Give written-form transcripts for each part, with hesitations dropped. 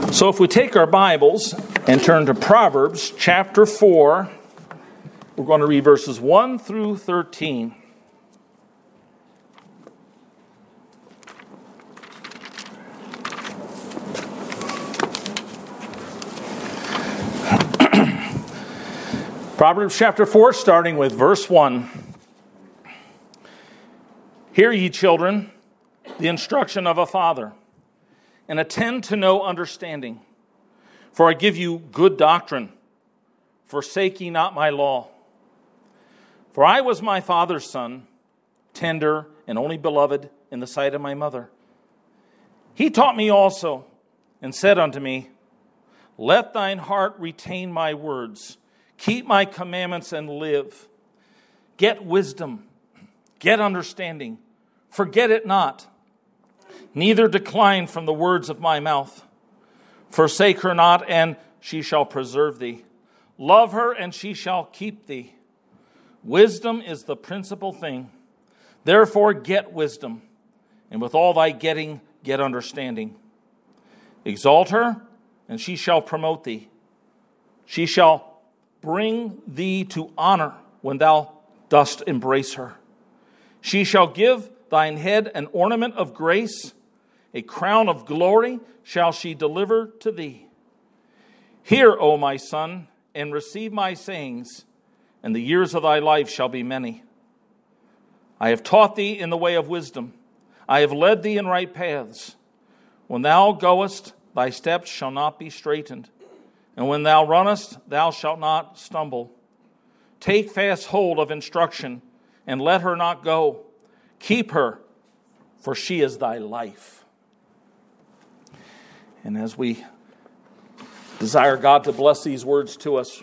So if we take our Bibles and turn to Proverbs chapter 4, we're going to read verses 1 through 13. Proverbs chapter 4, starting with verse 1. Hear ye, children, the instruction of a father, and attend to know understanding. For I give you good doctrine. Forsake ye not my law. For I was my father's son, tender and only beloved in the sight of my mother. He taught me also, and said unto me, Let thine heart retain my words. Keep my commandments and live. Get wisdom. Get understanding. Forget it not. Neither decline from the words of my mouth. Forsake her not, and she shall preserve thee. Love her, and she shall keep thee. Wisdom is the principal thing. Therefore get wisdom, and with all thy getting, get understanding. Exalt her, and she shall promote thee. She shall bring thee to honor when thou dost embrace her. She shall give thine head an ornament of grace. A crown of glory shall she deliver to thee. Hear, O my son, and receive my sayings, and the years of thy life shall be many. I have taught thee in the way of wisdom. I have led thee in right paths. When thou goest, thy steps shall not be straitened. And when thou runnest, thou shalt not stumble. Take fast hold of instruction, and let her not go. Keep her, for she is thy life. And as we desire God to bless these words to us,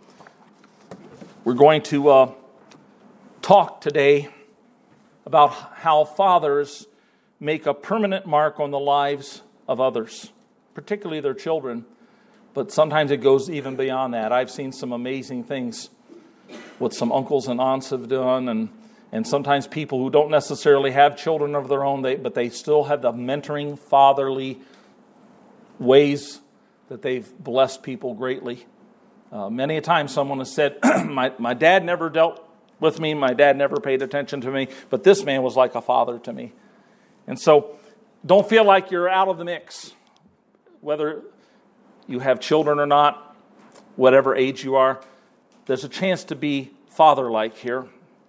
we're going to talk today about how fathers make a permanent mark on the lives of others, particularly their children, but sometimes it goes even beyond that. I've seen some amazing things what some uncles and aunts have done, and sometimes people who don't necessarily have children of their own, but they still have the mentoring, fatherly ways that they've blessed people greatly. Many a time someone has said, my dad never dealt with me, my dad never paid attention to me, but this man was like a father to me. And so don't feel like you're out of the mix, whether you have children or not, whatever age you are. There's a chance to be father-like here.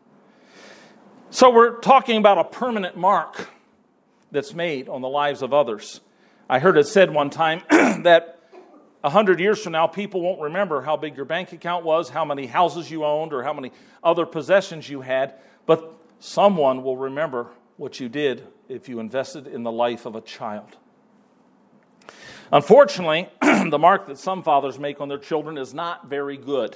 So we're talking about a permanent mark that's made on the lives of others. I heard it said one time that 100 years from now, people won't remember how big your bank account was, how many houses you owned, or how many other possessions you had, but someone will remember what you did if you invested in the life of a child. Unfortunately, the mark that some fathers make on their children is not very good.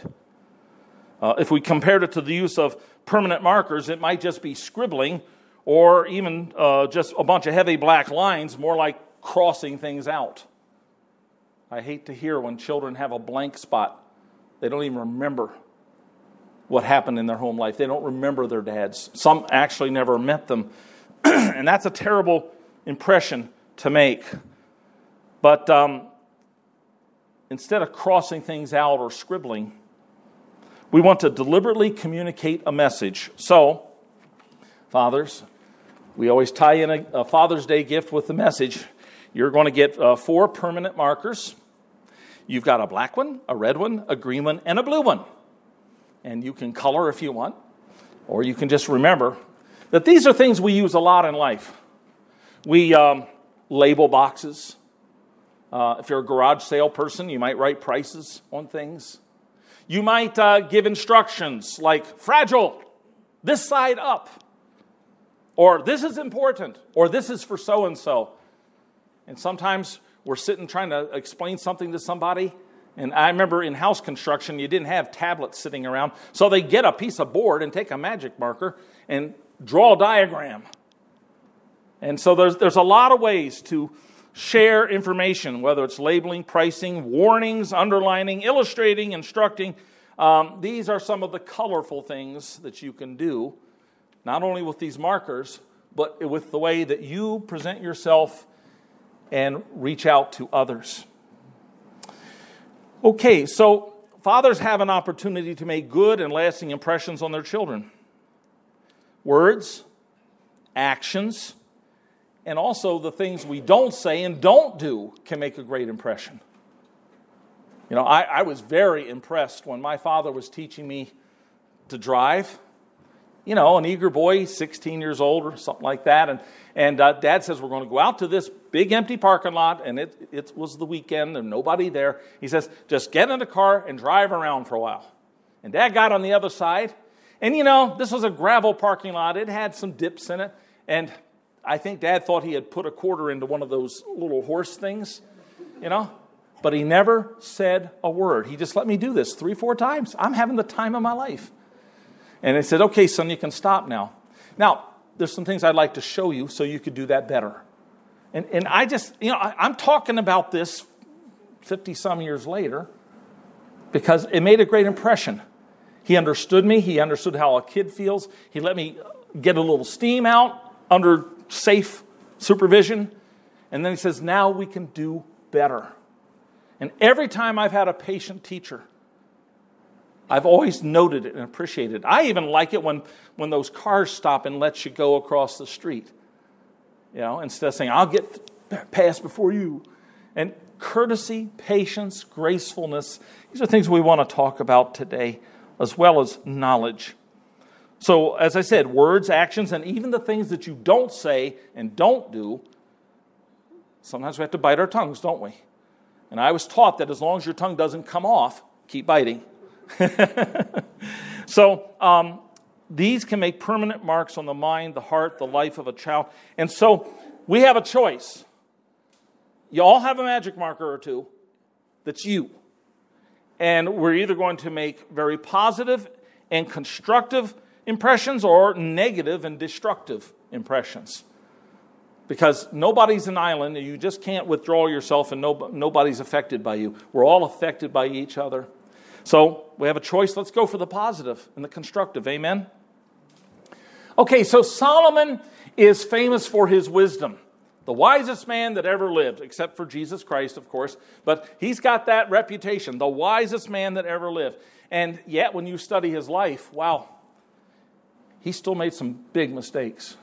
If we compared it to the use of permanent markers, it might just be scribbling or even just a bunch of heavy black lines, more like crossing things out. I hate to hear when children have a blank spot. They don't even remember what happened in their home life. They don't remember their dads. Some actually never met them. And that's a terrible impression to make. But instead of crossing things out or scribbling, we want to deliberately communicate a message. So, fathers, we always tie in a Father's Day gift with the message. You're going to get 4 permanent markers. You've got a black one, a red one, a green one, and a blue one. And you can color if you want, or you can just remember that these are things we use a lot in life. We label boxes. If you're a garage sale person, you might write prices on things. You might give instructions like fragile, this side up, or this is important, or this is for so-and-so. And sometimes we're sitting trying to explain something to somebody. And I remember in house construction, you didn't have tablets sitting around. So they get a piece of board and take a magic marker and draw a diagram. And so there's a lot of ways to share information, whether it's labeling, pricing, warnings, underlining, illustrating, instructing. These are some of the colorful things that you can do, not only with these markers, but with the way that you present yourself and reach out to others. Okay, so fathers have an opportunity to make good and lasting impressions on their children. Words, actions, and also the things we don't say and don't do can make a great impression. You know, I was very impressed when my father was teaching me to drive. You know, an eager boy, 16 years old or something like that. And Dad says, we're going to go out to this big empty parking lot. And it was the weekend and nobody there. He says, just get in the car and drive around for a while. And Dad got on the other side. And, you know, this was a gravel parking lot. It had some dips in it. And I think Dad thought he had put a quarter into one of those little horse things, you know. But he never said a word. He just let me do this 3-4 times. I'm having the time of my life. And he said, okay, son, you can stop now. Now, there's some things I'd like to show you so you could do that better. And I just, you know, I'm talking about this 50-some years later because it made a great impression. He understood me. He understood how a kid feels. He let me get a little steam out under safe supervision. And then he says, now we can do better. And every time I've had a patient teacher, I've always noted it and appreciated it. I even like it when those cars stop and let you go across the street. You know, instead of saying, I'll get past before you. And courtesy, patience, gracefulness, these are things we want to talk about today, as well as knowledge. So, as I said, words, actions, and even the things that you don't say and don't do, sometimes we have to bite our tongues, don't we? And I was taught that as long as your tongue doesn't come off, keep biting. So these can make permanent marks on the mind, the heart, the life of a child. And so we have a choice. You all have a magic marker or two that's you. And we're either going to make very positive and constructive impressions or negative and destructive impressions. Because nobody's an island, and you just can't withdraw yourself, and nobody's affected by you. We're all affected by each other. So we have a choice. Let's go for the positive and the constructive. Amen? Okay, so Solomon is famous for his wisdom. The wisest man that ever lived, except for Jesus Christ, of course. But he's got that reputation, the wisest man that ever lived. And yet, when you study his life, wow, he still made some big mistakes.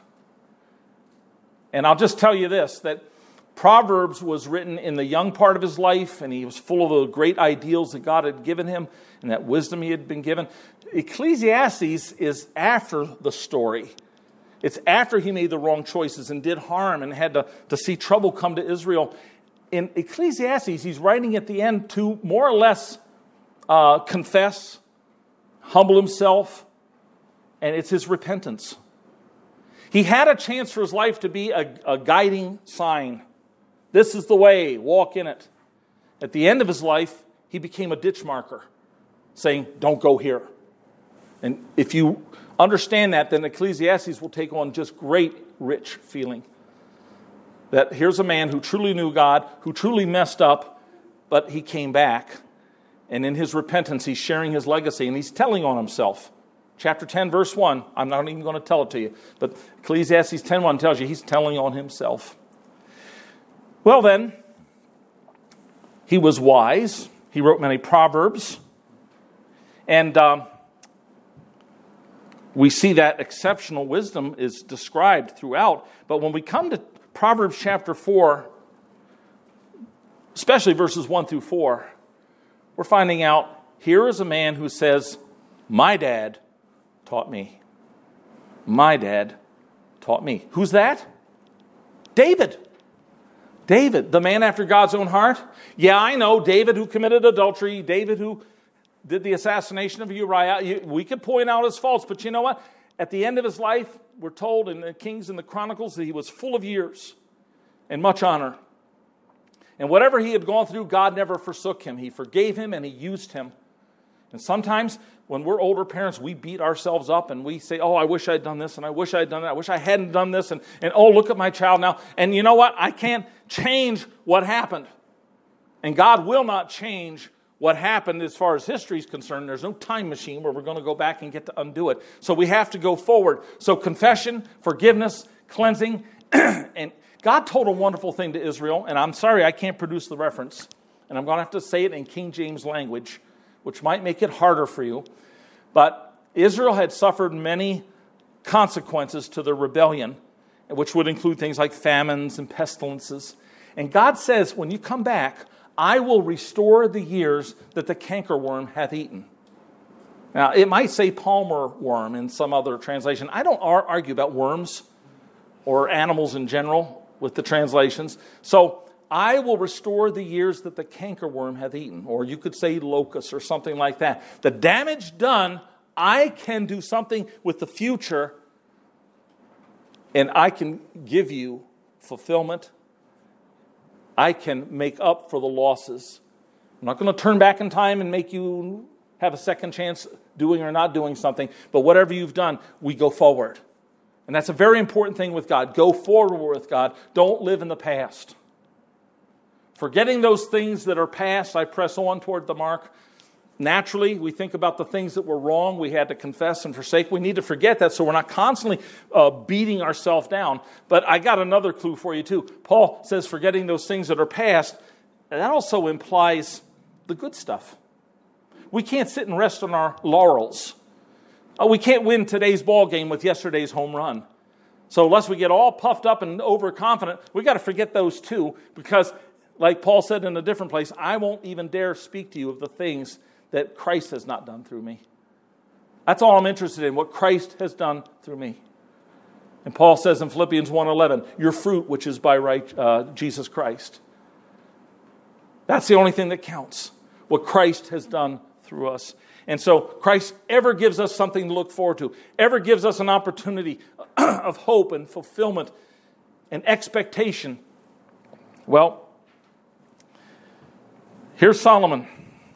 And I'll just tell you this, that Proverbs was written in the young part of his life, and he was full of the great ideals that God had given him and that wisdom he had been given. Ecclesiastes is after the story. It's after he made the wrong choices and did harm and had to see trouble come to Israel. In Ecclesiastes, he's writing at the end to more or less confess, humble himself, and it's his repentance. He had a chance for his life to be a guiding sign. This is the way, walk in it. At the end of his life, he became a ditch marker, saying, don't go here. And if you understand that, then Ecclesiastes will take on just great, rich feeling. That here's a man who truly knew God, who truly messed up, but he came back. And in his repentance, he's sharing his legacy, and he's telling on himself. Chapter 10, verse 1, I'm not even going to tell it to you, but Ecclesiastes 10:1 tells you he's telling on himself. Well then, he was wise. He wrote many proverbs. And we see that exceptional wisdom is described throughout. But when we come to Proverbs chapter 4, especially verses 1 through 4, we're finding out here is a man who says, my dad taught me. My dad taught me. Who's that? David. David, the man after God's own heart. Yeah, I know. David who committed adultery. David who did the assassination of Uriah. We could point out his faults, but you know what? At the end of his life, we're told in the Kings and the Chronicles that he was full of years and much honor. And whatever he had gone through, God never forsook him. He forgave him and he used him. And sometimes when we're older parents, we beat ourselves up and we say, oh, I wish I'd done this and I wish I'd done that. I wish I hadn't done this. And oh, look at my child now. And you know what? I can't change what happened. And God will not change what happened as far as history is concerned. There's no time machine where we're going to go back and get to undo it. So we have to go forward. So confession, forgiveness, cleansing. And God told a wonderful thing to Israel. And I'm sorry I can't produce the reference. and I'm going to have to say it in King James language, which might make it harder for you. But Israel had suffered many consequences to their rebellion, which would include things like famines and pestilences. And God says, when you come back, I will restore the years that the cankerworm hath eaten. Now, it might say palmer worm in some other translation. I don't argue about worms or animals in general with the translations. So, I will restore the years that the cankerworm hath eaten. Or you could say locust or something like that. The damage done, I can do something with the future, and I can give you fulfillment. I can make up for the losses. I'm not going to turn back in time and make you have a second chance doing or not doing something. But whatever you've done, we go forward. And that's a very important thing with God. Go forward with God. Don't live in the past. Forgetting those things that are past, I press on toward the mark. Naturally, we think about the things that were wrong we had to confess and forsake. We need to forget that so we're not constantly beating ourselves down. But I got another clue for you too. Paul says forgetting those things that are past. And that also implies the good stuff. We can't sit and rest on our laurels. We can't win today's ball game with yesterday's home run. So unless we get all puffed up and overconfident, we got to forget those too, because like Paul said in a different place, I won't even dare speak to you of the things that Christ has not done through me. That's all I'm interested in, what Christ has done through me. And Paul says in Philippians 1:11, your fruit which is by Jesus Christ. That's the only thing that counts, what Christ has done through us. And so Christ ever gives us something to look forward to, ever gives us an opportunity of hope and fulfillment and expectation. Well, here's Solomon.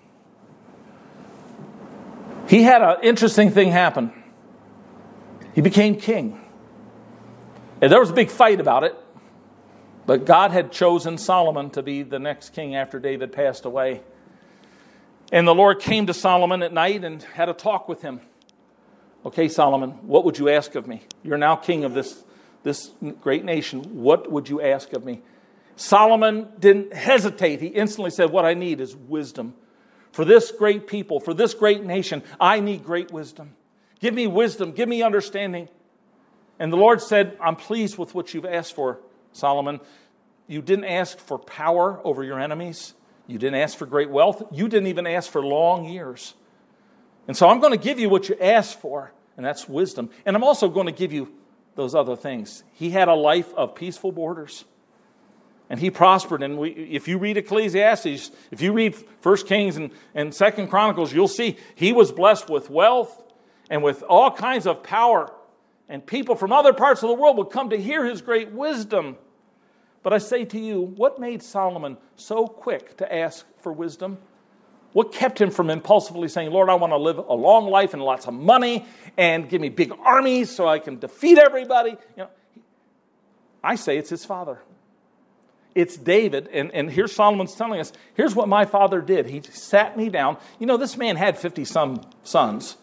He had an interesting thing happen. He became king. And there was a big fight about it. But God had chosen Solomon to be the next king after David passed away. And the Lord came to Solomon at night and had a talk with him. Okay, Solomon, what would you ask of me? You're now king of this great nation. What would you ask of me? Solomon didn't hesitate. He instantly said, what I need is wisdom. For this great people, for this great nation, I need great wisdom. Give me wisdom. Give me understanding. And the Lord said, I'm pleased with what you've asked for, Solomon. You didn't ask for power over your enemies. You didn't ask for great wealth. You didn't even ask for long years. And so I'm going to give you what you asked for, and that's wisdom. And I'm also going to give you those other things. He had a life of peaceful borders. And he prospered. And if you read Ecclesiastes, if you read 1 Kings and 2 Chronicles, you'll see he was blessed with wealth and with all kinds of power. And people from other parts of the world would come to hear his great wisdom. But I say to you, what made Solomon so quick to ask for wisdom? What kept him from impulsively saying, Lord, I want to live a long life and lots of money and give me big armies so I can defeat everybody? I say it's his father. It's David, and here Solomon's telling us, here's what my father did. He sat me down. This man had 50-some sons.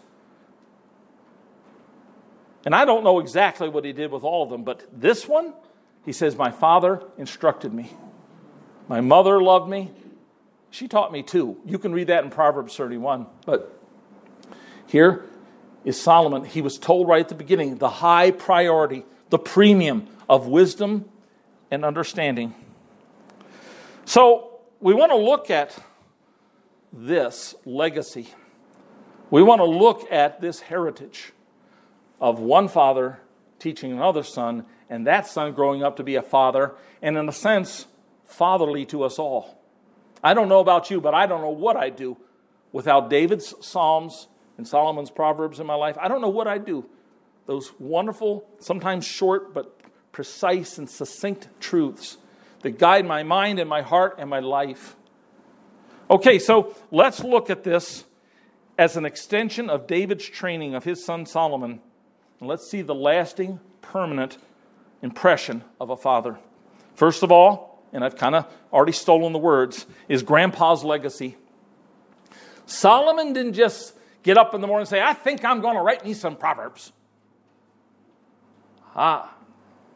And I don't know exactly what he did with all of them, but this one, he says, my father instructed me. My mother loved me. She taught me too. You can read that in Proverbs 31. But here is Solomon. He was told right at the beginning, the high priority, the premium of wisdom and understanding. So we want to look at this legacy. We want to look at this heritage of one father teaching another son, and that son growing up to be a father, and in a sense, fatherly to us all. I don't know about you, but I don't know what I'd do without David's Psalms and Solomon's Proverbs in my life. I don't know what I'd do. Those wonderful, sometimes short, but precise and succinct truths that guide my mind and my heart and my life. Okay, so let's look at this as an extension of David's training of his son Solomon. And let's see the lasting, permanent impression of a father. First of all, and I've kind of already stolen the words, is Grandpa's legacy. Solomon didn't just get up in the morning and say, I think I'm going to write me some Proverbs.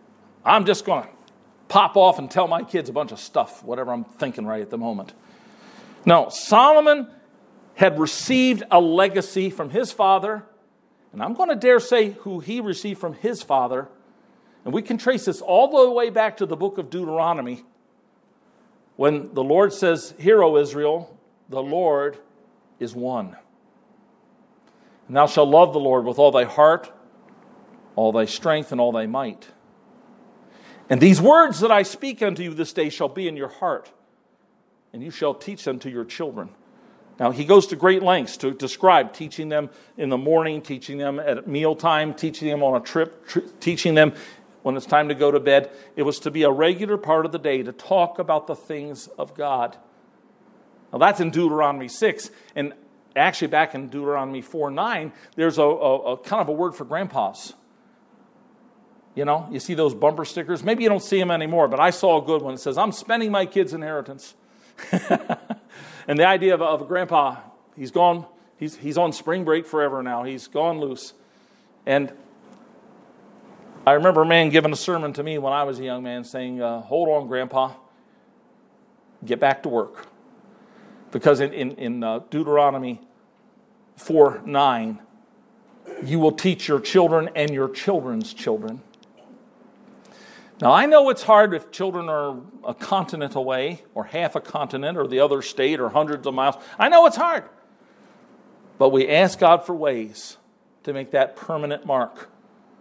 I'm just going to pop off and tell my kids a bunch of stuff, whatever I'm thinking right at the moment. No, Solomon had received a legacy from his father, and I'm going to dare say who he received from his father. And we can trace this all the way back to the book of Deuteronomy, when the Lord says, "Hear, O Israel, the Lord is one. And thou shalt love the Lord with all thy heart, all thy strength, and all thy might. And these words that I speak unto you this day shall be in your heart, and you shall teach them to your children." Now, he goes to great lengths to describe teaching them in the morning, teaching them at mealtime, teaching them on a trip, teaching them when it's time to go to bed. It was to be a regular part of the day to talk about the things of God. Now, that's in Deuteronomy 6. And actually, back in Deuteronomy 4:9, there's a kind of a word for grandpas. You know, you see those bumper stickers? Maybe you don't see them anymore, but I saw a good one. It says, "I'm spending my kids' inheritance." And the idea of a grandpa, he's gone, he's on spring break forever now. He's gone loose. And I remember a man giving a sermon to me when I was a young man saying, "Hold on, Grandpa, get back to work." Because in Deuteronomy 4:9, you will teach your children and your children's children. Now, I know it's hard if children are a continent away, or half a continent, or the other state, or hundreds of miles. I know it's hard. But we ask God for ways to make that permanent mark.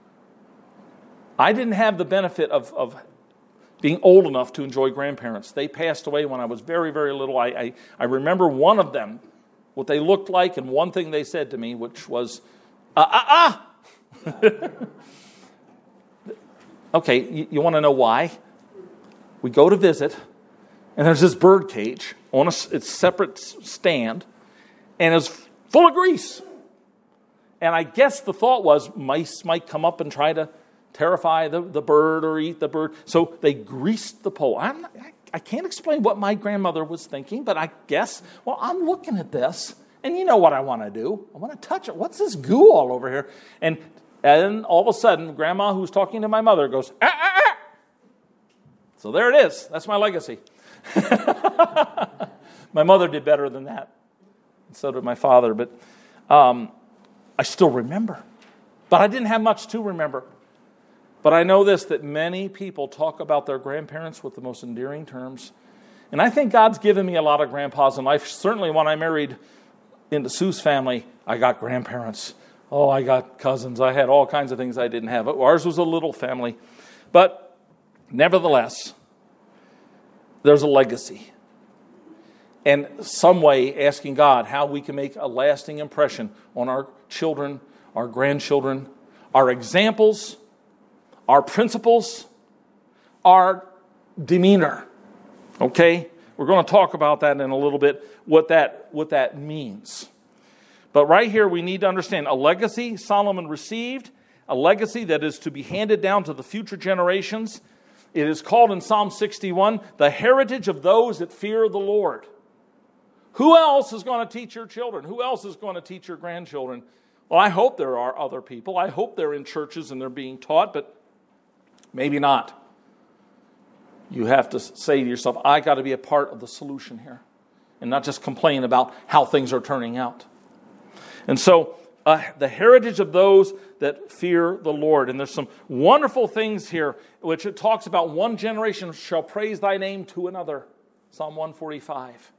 I didn't have the benefit of being old enough to enjoy grandparents. They passed away when I was very, very little. I remember one of them, what they looked like, and one thing they said to me, which was, Okay, you want to know why? We go to visit, and there's this bird cage on its separate stand, and it's full of grease. And I guess the thought was mice might come up and try to terrify the bird or eat the bird. So they greased the pole. I can't explain what my grandmother was thinking, but I guess, well, I'm looking at this, and you know what I want to do. I want to touch it. What's this goo all over here? And all of a sudden, Grandma, who's talking to my mother, goes, "Ah." So there it is. That's my legacy. My mother did better than that. And so did my father. But I still remember. But I didn't have much to remember. But I know this, that many people talk about their grandparents with the most endearing terms. And I think God's given me a lot of grandpas in life. Certainly when I married into Sue's family, I got grandparents. Oh, I got cousins. I had all kinds of things I didn't have. Ours was a little family. But nevertheless, there's a legacy. And some way asking God how we can make a lasting impression on our children, our grandchildren, our examples, our principles, our demeanor. Okay? We're going to talk about that in a little bit, what that means. But right here, we need to understand a legacy Solomon received, a legacy that is to be handed down to the future generations. It is called in Psalm 61, the heritage of those that fear the Lord. Who else is going to teach your children? Who else is going to teach your grandchildren? Well, I hope there are other people. I hope they're in churches and they're being taught, but maybe not. You have to say to yourself, I got to be a part of the solution here and not just complain about how things are turning out. And so, the heritage of those that fear the Lord. And there's some wonderful things here, which it talks about one generation shall praise thy name to another. Psalm 145.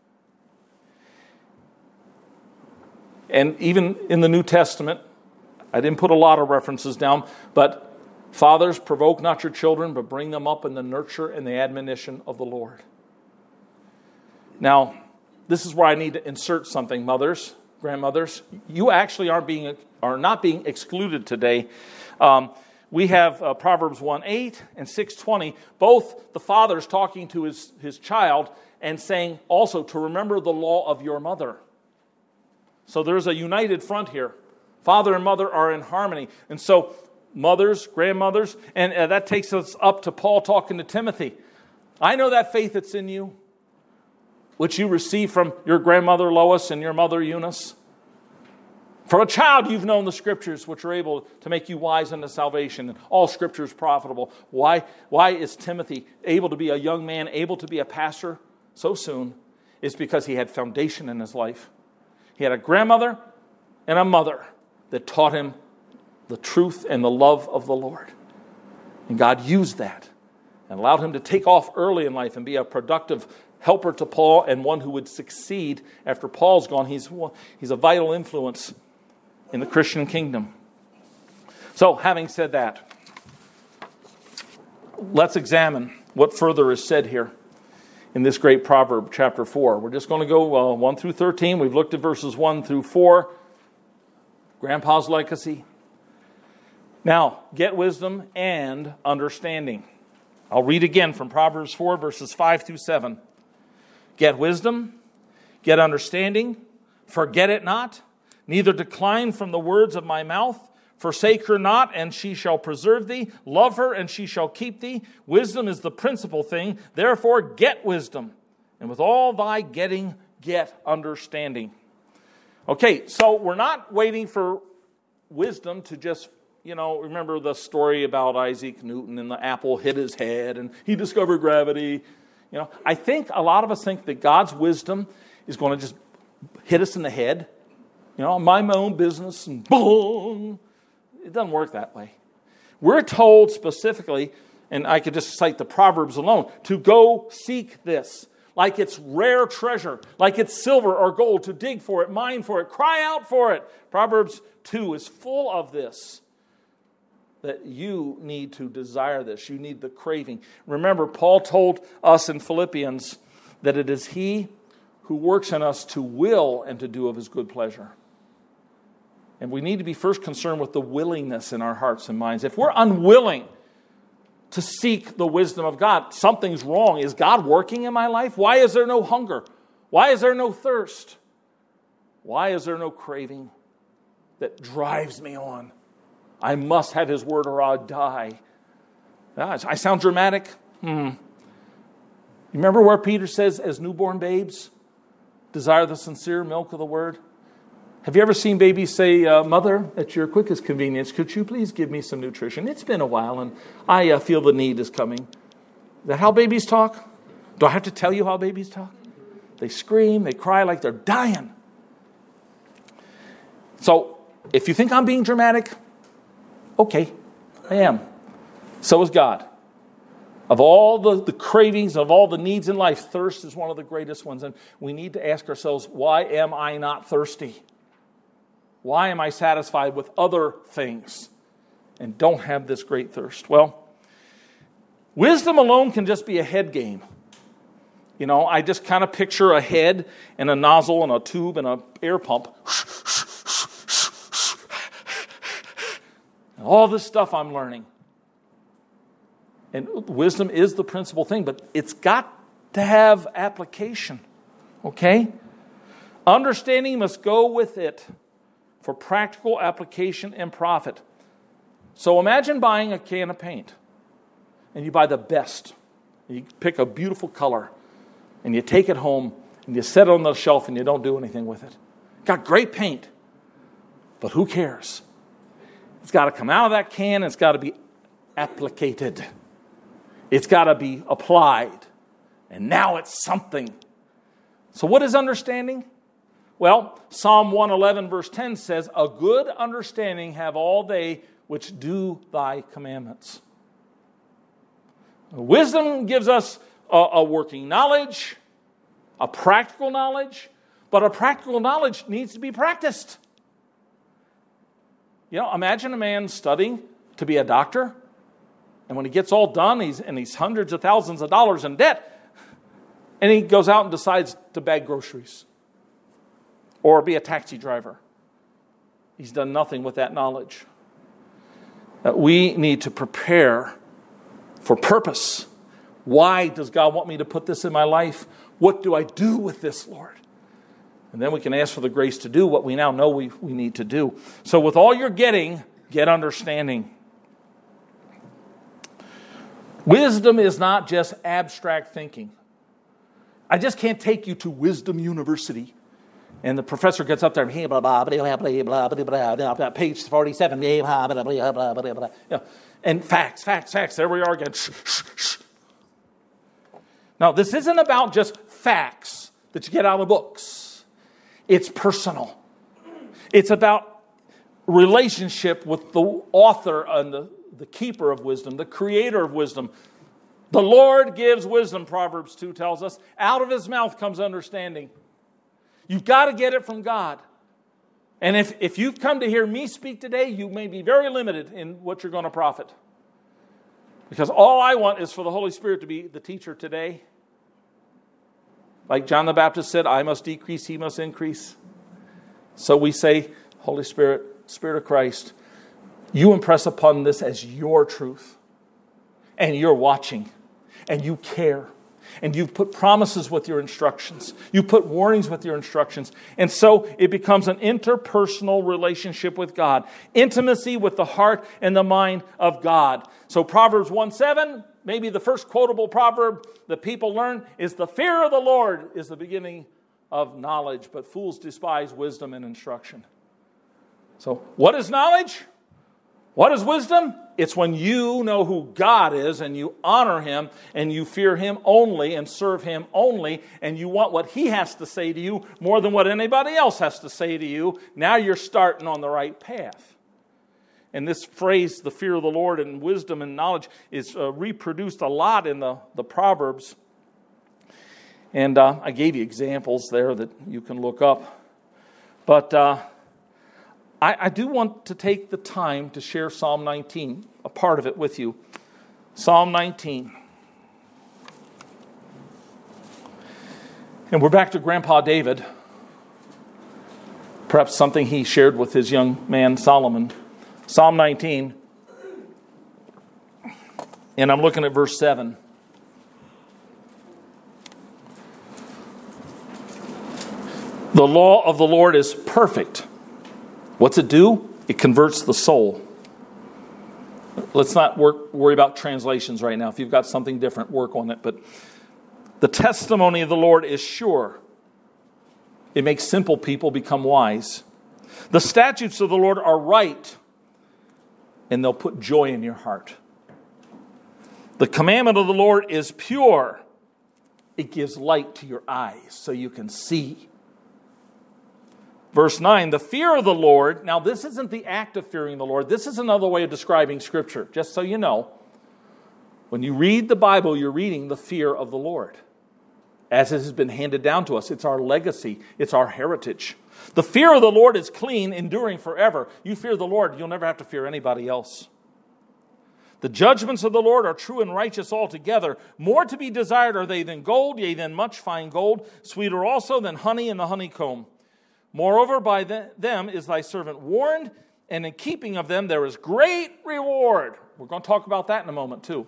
And even in the New Testament, I didn't put a lot of references down, but fathers, provoke not your children, but bring them up in the nurture and the admonition of the Lord. Now, this is where I need to insert something, mothers, grandmothers. You actually are not being excluded today. We have Proverbs 1:8 and 6:20, both the father's talking to his child and saying also to remember the law of your mother. So there's a united front here. Father and mother are in harmony. And so mothers, grandmothers, and that takes us up to Paul talking to Timothy. I know that faith that's in you, which you received from your grandmother Lois and your mother Eunice. From a child you've known the Scriptures, which are able to make you wise unto salvation, and all Scripture is profitable. Why is Timothy able to be a young man, able to be a pastor so soon? is because he had foundation in his life. He had a grandmother and a mother that taught him the truth and the love of the Lord. And God used that and allowed him to take off early in life and be a productive helper to Paul and one who would succeed after Paul's gone. He's a vital influence in the Christian kingdom. So, having said that, let's examine what further is said here in this great proverb, chapter 4. We're just going to go 1 through 13. We've looked at verses 1 through 4. Grandpa's legacy. Now, get wisdom and understanding. I'll read again from Proverbs 4, verses 5 through 7. Get wisdom, get understanding, forget it not, neither decline from the words of my mouth. Forsake her not, and she shall preserve thee. Love her, and she shall keep thee. Wisdom is the principal thing. Therefore, get wisdom. And with all thy getting, get understanding. Okay, so we're not waiting for wisdom to just, remember the story about Isaac Newton and the apple hit his head and he discovered gravity. I think a lot of us think that God's wisdom is going to just hit us in the head. Mind my own business and boom. It doesn't work that way. We're told specifically, and I could just cite the Proverbs alone, to go seek this. Like it's rare treasure, like it's silver or gold, to dig for it, mine for it, cry out for it. Proverbs 2 is full of this, that you need to desire this. You need the craving. Remember, Paul told us in Philippians that it is he who works in us to will and to do of his good pleasure. And we need to be first concerned with the willingness in our hearts and minds. If we're unwilling to seek the wisdom of God, something's wrong. Is God working in my life? Why is there no hunger? Why is there no thirst? Why is there no craving that drives me on? I must have his word or I'll die. I sound dramatic. You remember where Peter says, as newborn babes, desire the sincere milk of the word? Have you ever seen babies say, Mother, at your quickest convenience, could you please give me some nutrition? It's been a while and I feel the need is coming. Is that how babies talk? Do I have to tell you how babies talk? They scream, they cry like they're dying. So, if you think I'm being dramatic, okay, I am. So is God. Of all the cravings, of all the needs in life, thirst is one of the greatest ones. And we need to ask ourselves, why am I not thirsty? Why am I satisfied with other things and don't have this great thirst? Well, wisdom alone can just be a head game. I just kind of picture a head and a nozzle and a tube and an air pump. And all this stuff I'm learning. And wisdom is the principal thing, but it's got to have application. Okay? Understanding must go with it for practical application and profit. So imagine buying a can of paint. And you buy the best. You pick a beautiful color. And you take it home and you set it on the shelf and you don't do anything with it. Got great paint. But who cares? It's got to come out of that can and it's got to be applicated. It's got to be applied. And now it's something. So what is understanding? Well, Psalm 111 verse 10 says, a good understanding have all they which do thy commandments. Wisdom gives us a working knowledge, a practical knowledge, but a practical knowledge needs to be practiced. Imagine a man studying to be a doctor, and when he gets all done, he's hundreds of thousands of dollars in debt, and he goes out and decides to bag groceries or be a taxi driver. He's done nothing with that knowledge. We need to prepare for purpose. Why does God want me to put this in my life? What do I do with this, Lord? And then we can ask for the grace to do what we now know we need to do. So with all you're getting, get understanding. Wisdom is not just abstract thinking. I just can't take you to Wisdom University. And the professor gets up there and blah, blah, blah, blah, blah, blah, blah, page 47, blah, blah, blah, blah, blah, blah. And facts. There we are again. Now, this isn't about just facts. that you get out of the books. It's personal. It's about relationship with the author and the keeper of wisdom, the creator of wisdom. The Lord gives wisdom, Proverbs 2 tells us. Out of his mouth comes understanding. You've got to get it from God. And if you've come to hear me speak today, you may be very limited in what you're going to profit. Because all I want is for the Holy Spirit to be the teacher today. Like John the Baptist said, I must decrease, he must increase. So we say, Holy Spirit, Spirit of Christ, you impress upon this as your truth. And you're watching. And you care. And you put promises with your instructions. You put warnings with your instructions. And so it becomes an interpersonal relationship with God. Intimacy with the heart and the mind of God. So Proverbs 1:7, maybe the first quotable proverb that people learn is the fear of the Lord is the beginning of knowledge, but fools despise wisdom and instruction. So what is knowledge? What is wisdom? It's when you know who God is and you honor him and you fear him only and serve him only and you want what he has to say to you more than what anybody else has to say to you. Now you're starting on the right path. And this phrase, the fear of the Lord and wisdom and knowledge, is reproduced a lot in the Proverbs. And I gave you examples there that you can look up. But I do want to take the time to share Psalm 19, a part of it with you. Psalm 19. And we're back to Grandpa David. Perhaps something he shared with his young man Solomon. Psalm 19. And I'm looking at verse 7. The law of the Lord is perfect. What's it do? It converts the soul. Let's not worry about translations right now. If you've got something different, work on it. But the testimony of the Lord is sure. It makes simple people become wise. The statutes of the Lord are right, and they'll put joy in your heart. The commandment of the Lord is pure. It gives light to your eyes so you can see. Verse 9, the fear of the Lord. Now, this isn't the act of fearing the Lord. This is another way of describing Scripture, just so you know. When you read the Bible, you're reading the fear of the Lord, as it has been handed down to us. It's our legacy. It's our heritage. The fear of the Lord is clean, enduring forever. You fear the Lord, you'll never have to fear anybody else. The judgments of the Lord are true and righteous altogether. More to be desired are they than gold, yea, than much fine gold, sweeter also than honey in the honeycomb. Moreover, by them is thy servant warned, and in keeping of them there is great reward. We're going to talk about that in a moment too.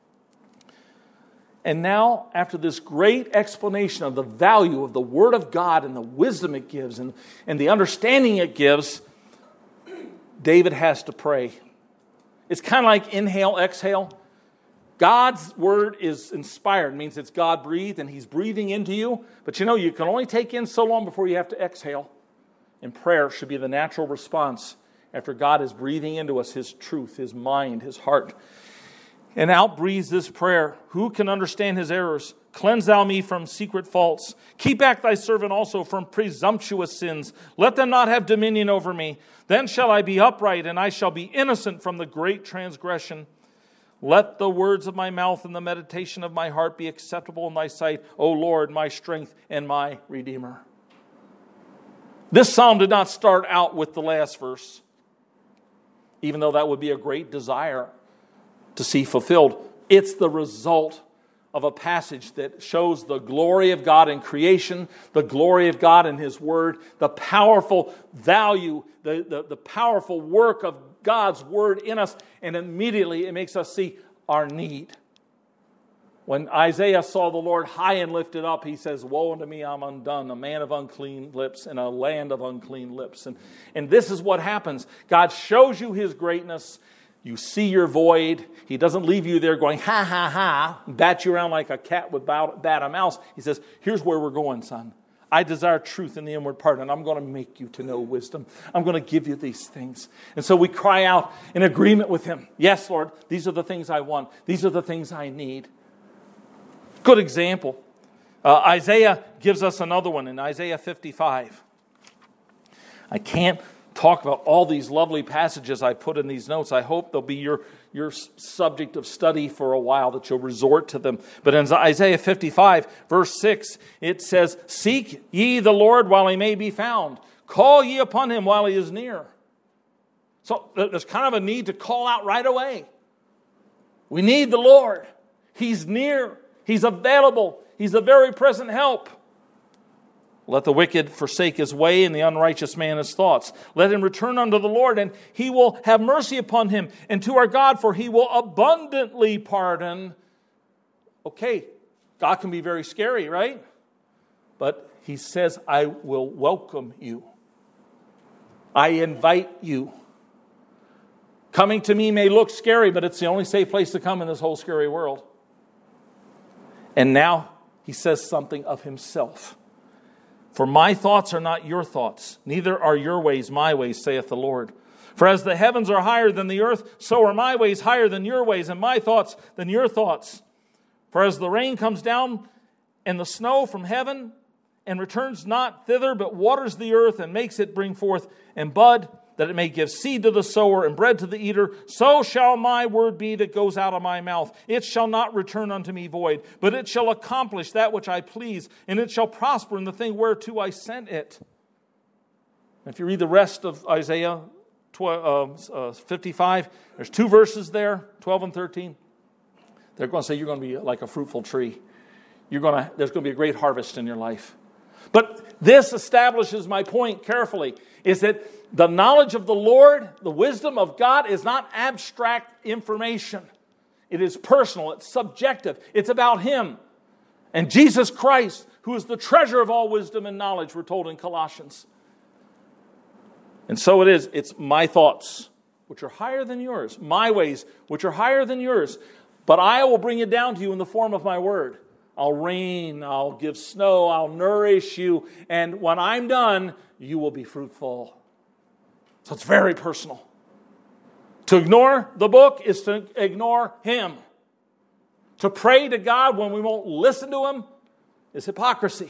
And now, after this great explanation of the value of the Word of God and the wisdom it gives and the understanding it gives, David has to pray. It's kind of like inhale, exhale. God's Word is inspired. It means it's God breathed and He's breathing into you. But you know, you can only take in so long before you have to exhale. And prayer should be the natural response after God is breathing into us His truth, His mind, His heart. And out breathes this prayer. Who can understand His errors? Cleanse thou me from secret faults. Keep back thy servant also from presumptuous sins. Let them not have dominion over me. Then shall I be upright, and I shall be innocent from the great transgression. Let the words of my mouth and the meditation of my heart be acceptable in thy sight, O Lord, my strength and my Redeemer. This psalm did not start out with the last verse, even though that would be a great desire to see fulfilled. It's the result of a passage that shows the glory of God in creation, the glory of God in His Word, the powerful value, the powerful work of God's Word in us, and immediately it makes us see our need. When Isaiah saw the Lord high and lifted up, he says, woe unto me, I'm undone, a man of unclean lips in a land of unclean lips. And this is what happens. God shows you His greatness. You see your void. He doesn't leave you there going, ha, ha, ha, bat you around like a cat would bat a mouse. He says, here's where we're going, son. I desire truth in the inward part, and I'm going to make you to know wisdom. I'm going to give you these things. And so we cry out in agreement with Him. Yes, Lord, these are the things I want. These are the things I need. Good example. Isaiah gives us another one in Isaiah 55. I can't talk about all these lovely passages I put in these notes. I hope they'll be your subject of study for a while, that you'll resort to them. But in Isaiah 55, verse 6, it says, "Seek ye the Lord while he may be found. Call ye upon him while he is near." So there's kind of a need to call out right away. We need the Lord. He's near. He's available. He's a very present help. Let the wicked forsake his way, and the unrighteous man his thoughts. Let him return unto the Lord, and he will have mercy upon him, and to our God, for he will abundantly pardon. Okay, God can be very scary, right? But he says, I will welcome you. I invite you. Coming to me may look scary, but it's the only safe place to come in this whole scary world. And now he says something of himself. For my thoughts are not your thoughts, neither are your ways my ways, saith the Lord. For as the heavens are higher than the earth, so are my ways higher than your ways, and my thoughts than your thoughts. For as the rain comes down and the snow from heaven, and returns not thither, but waters the earth, and makes it bring forth and bud, that it may give seed to the sower and bread to the eater, so shall my word be that goes out of my mouth. It shall not return unto me void, but it shall accomplish that which I please, and it shall prosper in the thing whereto I sent it. If you read the rest of Isaiah 55, there's 2 verses there, 12 and 13. They're going to say you're going to be like a fruitful tree. There's going to be a great harvest in your life. But this establishes my point carefully, is that the knowledge of the Lord, the wisdom of God, is not abstract information. It is personal. It's subjective. It's about Him. And Jesus Christ, who is the treasure of all wisdom and knowledge, we're told in Colossians. And so it is. It's my thoughts, which are higher than yours. My ways, which are higher than yours. But I will bring it down to you in the form of my word. I'll rain, I'll give snow, I'll nourish you. And when I'm done, you will be fruitful. So it's very personal. To ignore the book is to ignore Him. To pray to God when we won't listen to Him is hypocrisy.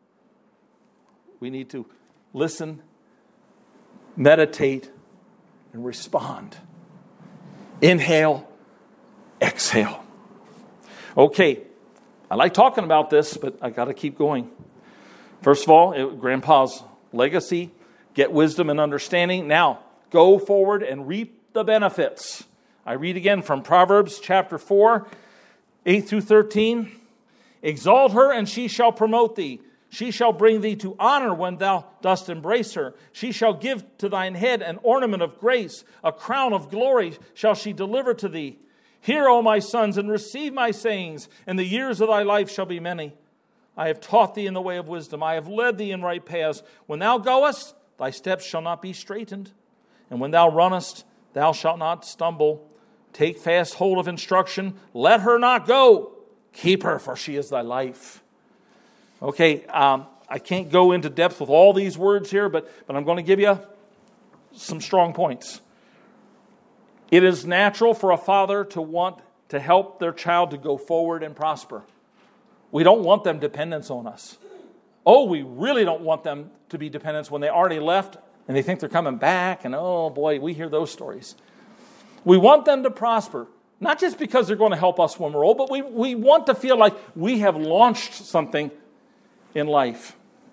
We need to listen, meditate, and respond. Inhale, exhale. Okay, I like talking about this, but I got to keep going. First of all, Grandpa's legacy, get wisdom and understanding. Now, go forward and reap the benefits. I read again from Proverbs chapter 4, 8 through 13. Exalt her, and she shall promote thee. She shall bring thee to honor when thou dost embrace her. She shall give to thine head an ornament of grace. A crown of glory shall she deliver to thee. Hear, O my sons, and receive my sayings, and the years of thy life shall be many. I have taught thee in the way of wisdom. I have led thee in right paths. When thou goest, thy steps shall not be straitened. And when thou runnest, thou shalt not stumble. Take fast hold of instruction. Let her not go. Keep her, for she is thy life. Okay, I can't go into depth with all these words here, but I'm going to give you some strong points. It is natural for a father to want to help their child to go forward and prosper. We don't want them dependents on us. Oh, we really don't want them to be dependents when they already left and they think they're coming back. And oh boy, we hear those stories. We want them to prosper, not just because they're going to help us when we're old, but we want to feel like we have launched something in life.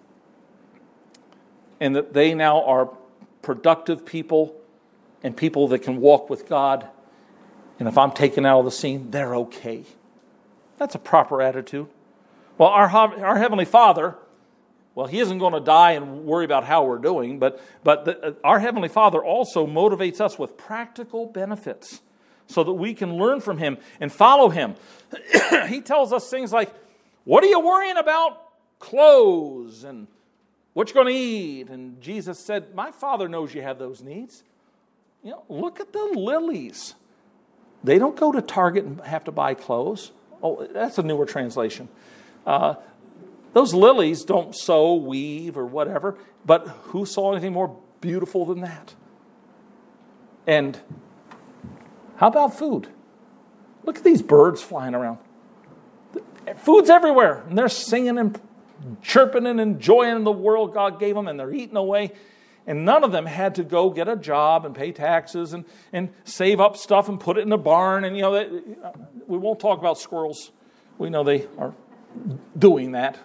And that they now are productive people and people that can walk with God. And if I'm taken out of the scene, they're okay. That's a proper attitude. Well, our Heavenly Father, well, He isn't going to die and worry about how we're doing, but our Heavenly Father also motivates us with practical benefits so that we can learn from Him and follow Him. He tells us things like, what are you worrying about? Clothes and what you're going to eat. And Jesus said, my Father knows you have those needs. You know, look at the lilies. They don't go to Target and have to buy clothes. Oh, that's a newer translation. Those lilies don't sew, weave, or whatever. But who saw anything more beautiful than that? And how about food? Look at these birds flying around. Food's everywhere. And they're singing and chirping and enjoying the world God gave them, and they're eating away. And none of them had to go get a job and pay taxes and save up stuff and put it in a barn. And, we won't talk about squirrels. We know they are doing that.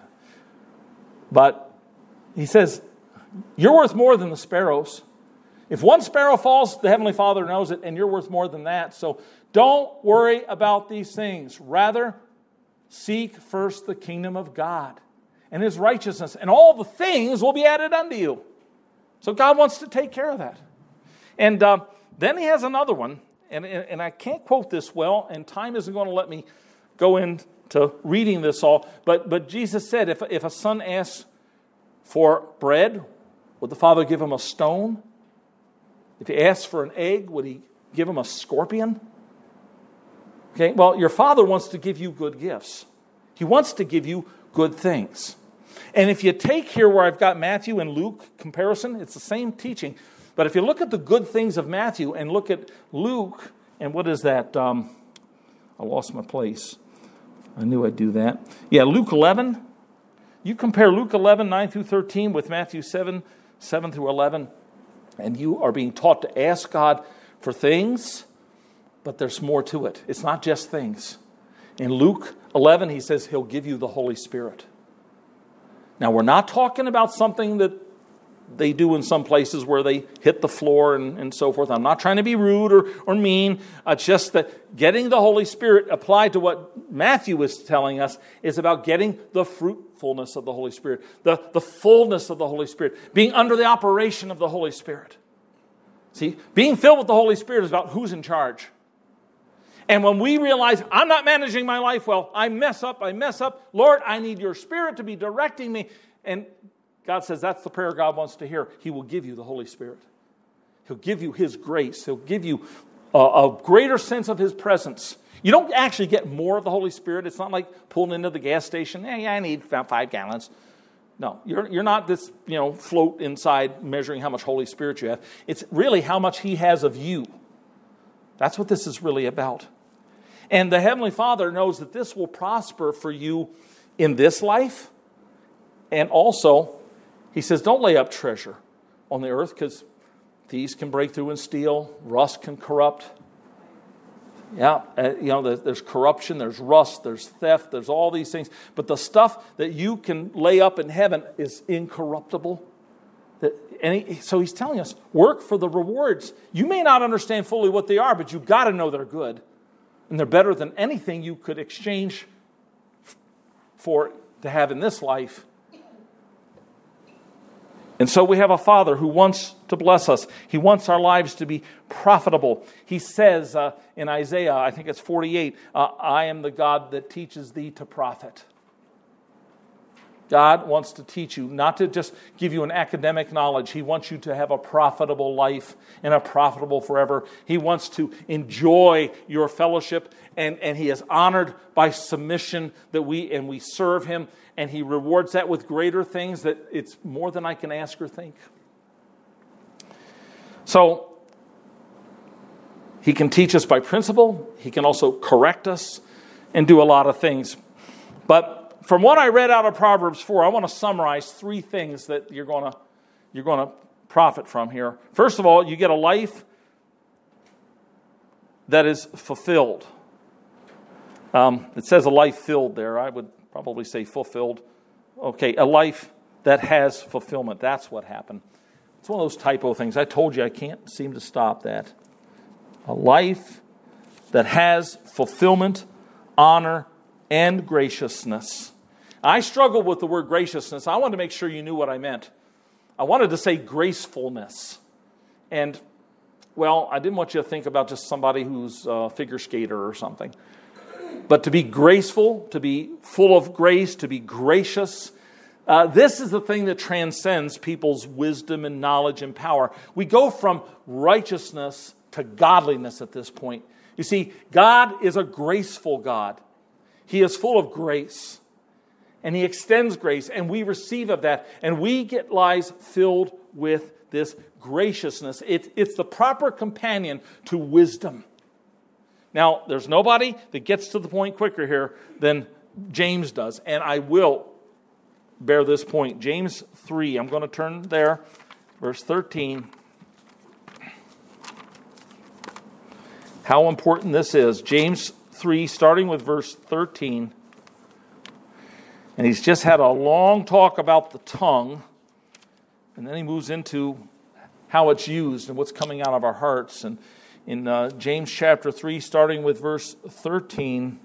But he says, you're worth more than the sparrows. If one sparrow falls, the Heavenly Father knows it, and you're worth more than that. So don't worry about these things. Rather, seek first the kingdom of God and His righteousness, and all the things will be added unto you. So God wants to take care of that. And then he has another one, and I can't quote this well, and time isn't going to let me go into reading this all. But Jesus said, if a son asks for bread, would the Father give him a stone? If he asks for an egg, would He give him a scorpion? Okay, well, your Father wants to give you good gifts. He wants to give you good things. And if you take here where I've got Matthew and Luke comparison, it's the same teaching. But if you look at the good things of Matthew and look at Luke, and what is that? I lost my place. I knew I'd do that. Yeah, Luke 11. You compare Luke 11, 9 through 13 with Matthew 7, 7 through 11, and you are being taught to ask God for things, but there's more to it. It's not just things. In Luke 11, he says He'll give you the Holy Spirit. Now, we're not talking about something that they do in some places where they hit the floor and so forth. I'm not trying to be rude or mean. It's just that getting the Holy Spirit applied to what Matthew is telling us is about getting the fruitfulness of the Holy Spirit, the fullness of the Holy Spirit, being under the operation of the Holy Spirit. See, being filled with the Holy Spirit is about who's in charge. And when we realize, I'm not managing my life well, I mess up, Lord, I need your Spirit to be directing me. And God says that's the prayer God wants to hear. He will give you the Holy Spirit. He'll give you His grace. He'll give you a greater sense of His presence. You don't actually get more of the Holy Spirit. It's not like pulling into the gas station. Yeah, I need about 5 gallons. No, you're not this, float inside measuring how much Holy Spirit you have. It's really how much He has of you. That's what this is really about. And the Heavenly Father knows that this will prosper for you in this life. And also, He says, don't lay up treasure on the earth because thieves can break through and steal. Rust can corrupt. Yeah, there's corruption, there's rust, there's theft, there's all these things. But the stuff that you can lay up in heaven is incorruptible. So He's telling us, work for the rewards. You may not understand fully what they are, but you've got to know they're good. And they're better than anything you could exchange for to have in this life. And so we have a Father who wants to bless us. He wants our lives to be profitable. He says in Isaiah, I think it's 48, I am the God that teaches thee to profit. God wants to teach you, not to just give you an academic knowledge. He wants you to have a profitable life and a profitable forever. He wants to enjoy your fellowship, and He is honored by submission that we serve Him, and He rewards that with greater things that it's more than I can ask or think. So, He can teach us by principle. He can also correct us and do a lot of things. But from what I read out of Proverbs 4, I want to summarize 3 things that you're going to profit from here. First of all, you get a life that is fulfilled. It says a life filled there. I would probably say fulfilled. Okay, a life that has fulfillment. That's what happened. It's one of those typo things. I told you I can't seem to stop that. A life that has fulfillment, honor, and graciousness. I struggled with the word graciousness. I wanted to make sure you knew what I meant. I wanted to say gracefulness. And, well, I didn't want you to think about just somebody who's a figure skater or something. But to be graceful, to be full of grace, to be gracious, this is the thing that transcends people's wisdom and knowledge and power. We go from righteousness to godliness at this point. You see, God is a graceful God. He is full of grace. And He extends grace, and we receive of that. And we get lives filled with this graciousness. It's the proper companion to wisdom. Now, there's nobody that gets to the point quicker here than James does. And I will bear this point. James 3, I'm going to turn there, verse 13. How important this is. James 3, starting with verse 13. And he's just had a long talk about the tongue. And then he moves into how it's used and what's coming out of our hearts. And in James chapter 3, starting with verse 13.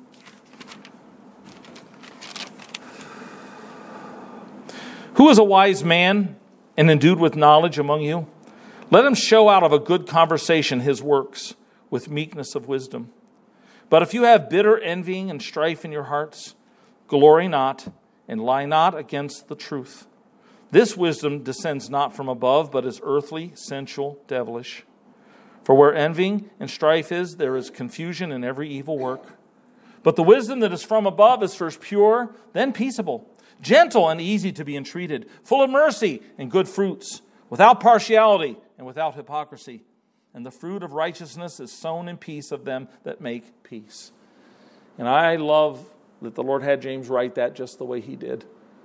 Who is a wise man and endued with knowledge among you? Let him show out of a good conversation his works with meekness of wisdom. But if you have bitter envying and strife in your hearts, glory not and lie not against the truth. This wisdom descends not from above, but is earthly, sensual, devilish. For where envying and strife is, there is confusion in every evil work. But the wisdom that is from above is first pure, then peaceable, gentle and easy to be entreated, full of mercy and good fruits, without partiality and without hypocrisy. And the fruit of righteousness is sown in peace of them that make peace. And I love that the Lord had James write that just the way he did.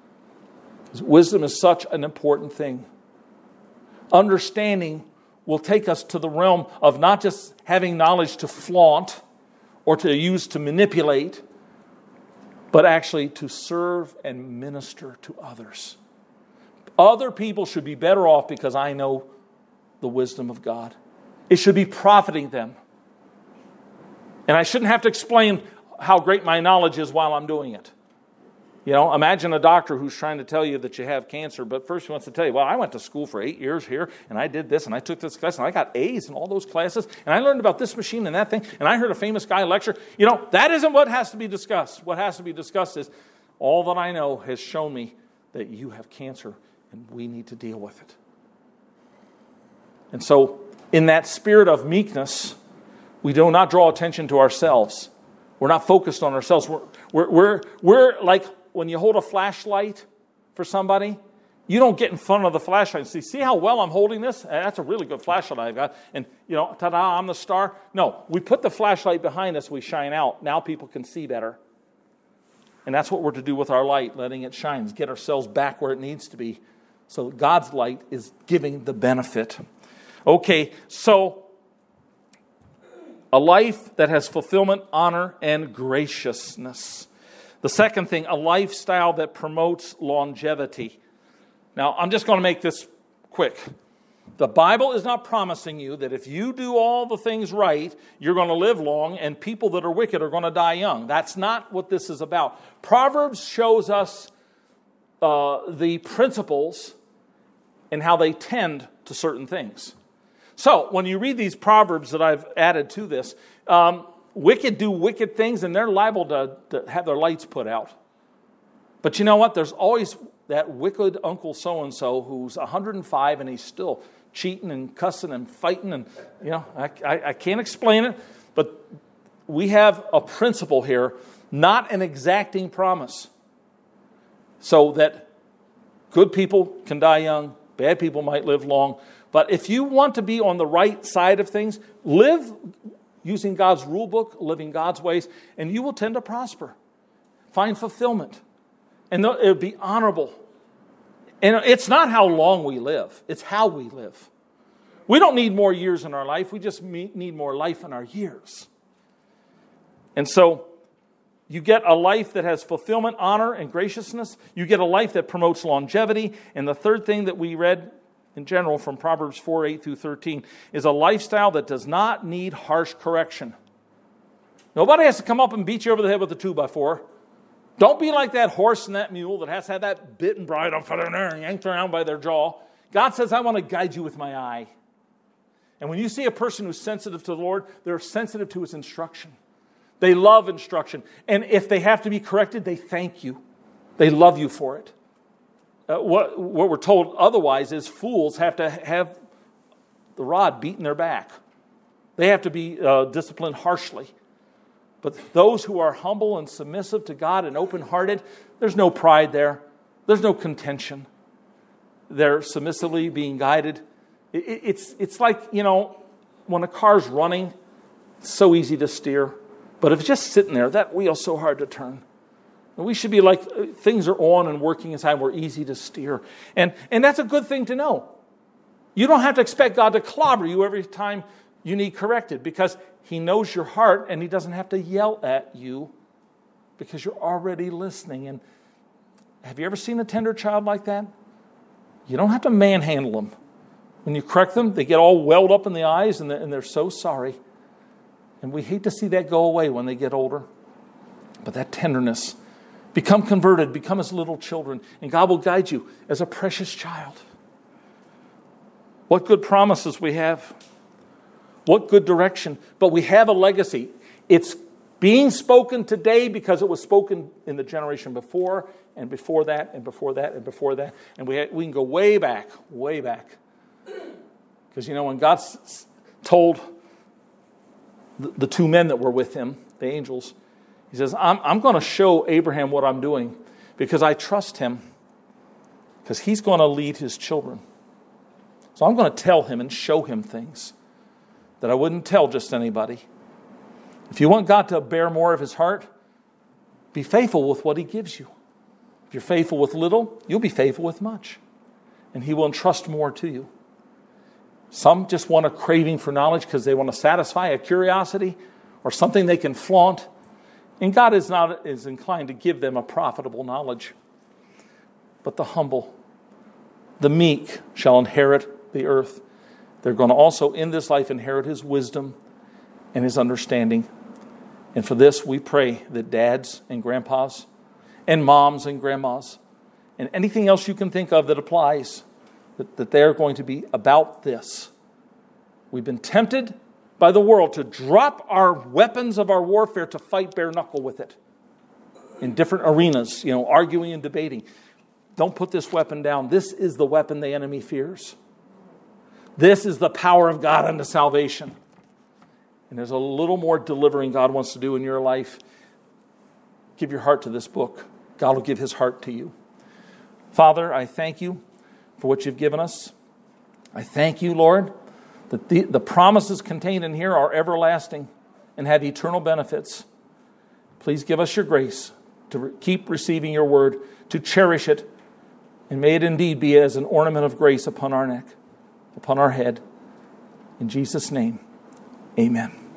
Wisdom is such an important thing. Understanding will take us to the realm of not just having knowledge to flaunt or to use to manipulate, but actually to serve and minister to others. Other people should be better off because I know the wisdom of God. It should be profiting them. And I shouldn't have to explain how great my knowledge is while I'm doing it. You know, imagine a doctor who's trying to tell you that you have cancer, but first he wants to tell you, well, I went to school for 8 years here, and I did this, and I took this class, and I got A's in all those classes, and I learned about this machine and that thing, and I heard a famous guy lecture. You know, that isn't what has to be discussed. What has to be discussed is, all that I know has shown me that you have cancer, and we need to deal with it. And so, in that spirit of meekness, we do not draw attention to ourselves. We're not focused on ourselves. We're like when you hold a flashlight for somebody, you don't get in front of the flashlight and see how well I'm holding this? That's a really good flashlight I've got. And, you know, ta-da, I'm the star. No, we put the flashlight behind us, we shine out. Now people can see better. And that's what we're to do with our light, letting it shine, is get ourselves back where it needs to be. So God's light is giving the benefit. Okay, so a life that has fulfillment, honor, and graciousness. The second thing, a lifestyle that promotes longevity. Now, I'm just going to make this quick. The Bible is not promising you that if you do all the things right, you're going to live long, and people that are wicked are going to die young. That's not what this is about. Proverbs shows us the principles and how they tend to certain things. So, when you read these Proverbs that I've added to this, wicked do wicked things, and they're liable to have their lights put out. But you know what? There's always that wicked Uncle so-and-so who's 105 and he's still cheating and cussing and fighting. And, you know, I can't explain it, but we have a principle here, not an exacting promise. So that good people can die young, bad people might live long. But if you want to be on the right side of things, live using God's rule book, living God's ways, and you will tend to prosper. Find fulfillment. And it'll be honorable. And it's not how long we live. It's how we live. We don't need more years in our life. We just need more life in our years. And so you get a life that has fulfillment, honor, and graciousness. You get a life that promotes longevity. And the third thing that we read in general from Proverbs 4, 8 through 13 is a lifestyle that does not need harsh correction. Nobody has to come up and beat you over the head with a 2x4. Don't be like that horse and that mule that has to have that bit and bridle up in there and yanked around by their jaw. God says, I want to guide you with my eye. And when you see a person who's sensitive to the Lord, they're sensitive to His instruction. They love instruction. And if they have to be corrected, they thank you. They love you for it. What we're told otherwise is fools have to have the rod beaten their back. They have to be disciplined harshly. But those who are humble and submissive to God and open-hearted, there's no pride there. There's no contention. They're submissively being guided. It's like, you know, when a car's running, it's so easy to steer. But if it's just sitting there, that wheel's so hard to turn. We should be like things are on and working inside. We're easy to steer. And that's a good thing to know. You don't have to expect God to clobber you every time you need corrected, because He knows your heart and He doesn't have to yell at you because you're already listening. And have you ever seen a tender child like that? You don't have to manhandle them. When you correct them, they get all welled up in the eyes and they're so sorry. And we hate to see that go away when they get older. But that tenderness, become converted, become as little children, and God will guide you as a precious child. What good promises we have. What good direction. But we have a legacy. It's being spoken today because it was spoken in the generation before, and before that, and before that, and before that. And we can go way back, way back. Because, when God told the two men that were with him, the angels, He says, I'm going to show Abraham what I'm doing because I trust him, because he's going to lead his children. So I'm going to tell him and show him things that I wouldn't tell just anybody. If you want God to bear more of His heart, be faithful with what He gives you. If you're faithful with little, you'll be faithful with much. And He will entrust more to you. Some just want a craving for knowledge because they want to satisfy a curiosity or something they can flaunt. And God is not as inclined to give them a profitable knowledge. But the humble, the meek shall inherit the earth. They're going to also in this life inherit His wisdom and His understanding. And for this we pray that dads and grandpas and moms and grandmas and anything else you can think of that applies, that they're going to be about this. We've been tempted by the world to drop our weapons of our warfare to fight bare knuckle with it in different arenas, arguing and debating. Don't put this weapon down. This is the weapon the enemy fears. This is the power of God unto salvation. And there's a little more delivering God wants to do in your life. Give your heart to this book. God will give His heart to you. Father, I thank You for what You've given us. I thank You, Lord, that the promises contained in here are everlasting and have eternal benefits. Please give us Your grace to keep receiving Your word, to cherish it, and may it indeed be as an ornament of grace upon our neck, upon our head. In Jesus' name, amen.